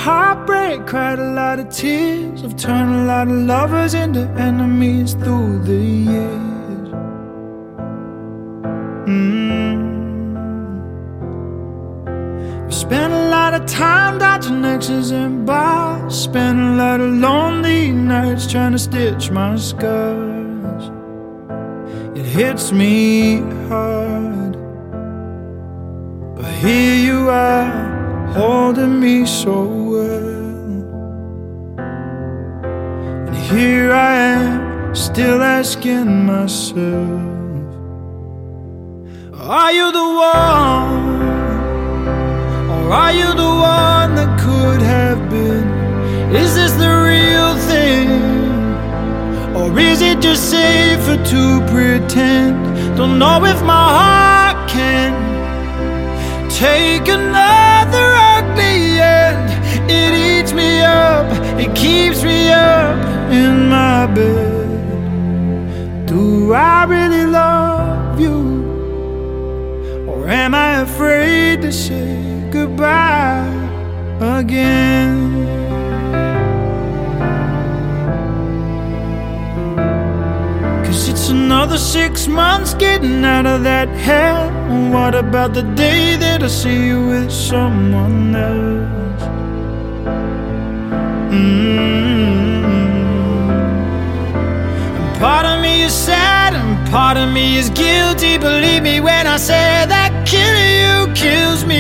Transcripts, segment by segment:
heartbreak, cried a lot of tears. I've turned a lot of lovers into enemies through the years. I've spent a lot of time dodging exes and bars. Spent a lot of lonely nights trying to stitch my scars. It hits me hard, but here you are, holding me so well. And here I am, still asking myself, are you the one? Or are you the one that could have been? Is this the real thing? Or is it just safer to pretend? Don't know if my heart can take another ugly end. It eats me up, it keeps me up in my bed. Do I really love you? Or am I afraid to say goodbye again? It's another 6 months getting out of that hell. What about the day that I see you with someone else? And part of me is sad and part of me is guilty. Believe me when I say that killing you kills me.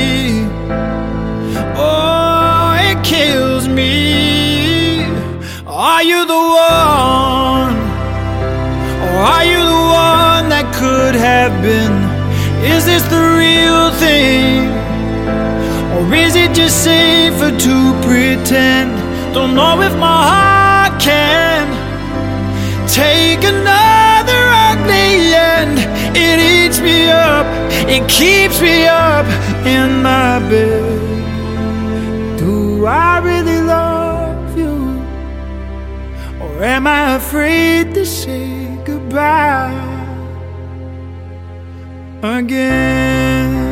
Oh, it kills me. Are you the one? Or are you the one that could have been? Is this the real thing? Or is it just safer to pretend? Don't know if my heart can take another ugly end. It eats me up, it keeps me up in my bed. Do I really love you? Or am I afraid to say goodbye again?